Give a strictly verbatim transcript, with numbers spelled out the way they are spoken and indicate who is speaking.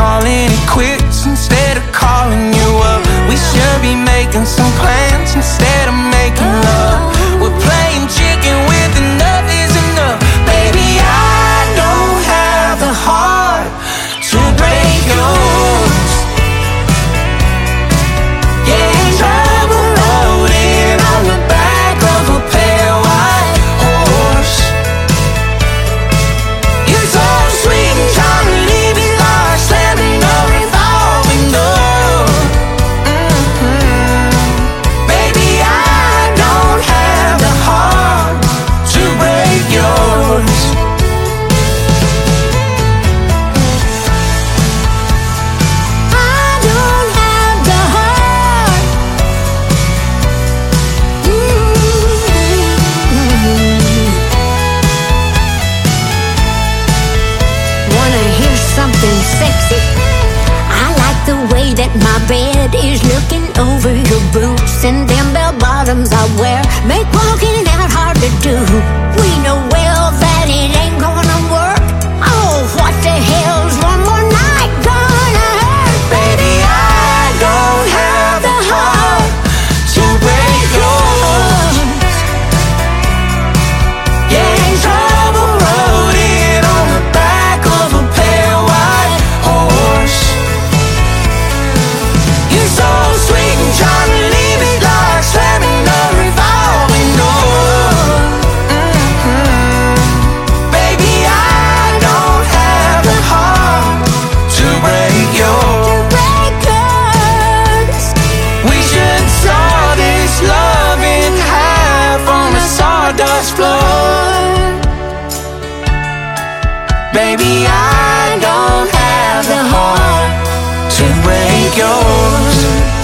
Speaker 1: calling it quits instead of calling you up. We should be making some plans instead of making love. We're playing chicken with enough is enough. Baby, I don't have the heart to break yours. Yeah, trouble loaded on the back of a pale white horse. You're so sweet and charming, leave me lost, slamming the revolving door. Mm-hmm. Baby, I don't have the heart to break yours.
Speaker 2: I don't have the heart. Mm-hmm. Wanna hear something sexy? I like the way that my bed is looking over your boots, and them bell bottoms I wear make walking out hard to do. We know well that it ain't gonna work. Oh, what the hell's one more night gonna hurt?
Speaker 1: Baby, I don't have the heart to break yours. Yeah, trouble loaded on the back of a pale white horse. You're so sweet and charming, leave me lost, slamming the revolving door. Mm-hmm. Baby, I don't have the heart to break yours.
Speaker 2: To break yours.
Speaker 1: We should saw this love in half on the sawdust floor. Baby, I don't have the heart to break yours.